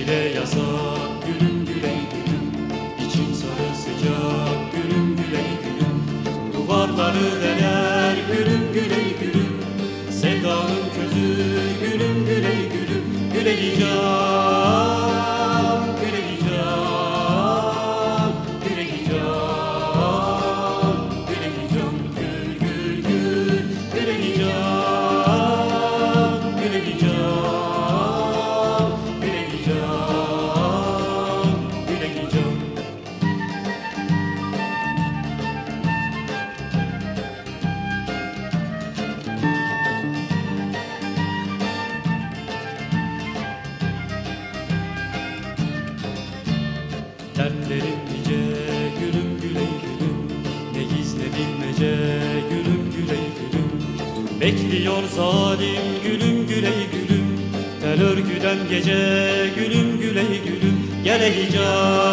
bile yasak gülüm güley gülüm, İçim sarı sıcak gülüm güley gülüm, duvarları deler gülüm güley gülüm, sevdanın közü gülüm güley gülüm, güleyeceğim güleyeceğim güleyeceğim güleyeceğim, gül gül gül güleyeceğim güleyeceğim güleyeceğim. Dertlerim nice gülüm güley gülüm, ne gizledin nece gülüm güley gülüm, bekliyor zalim gülüm güley gülüm, tel örgüden gece gülüm güley gülüm, geleceğim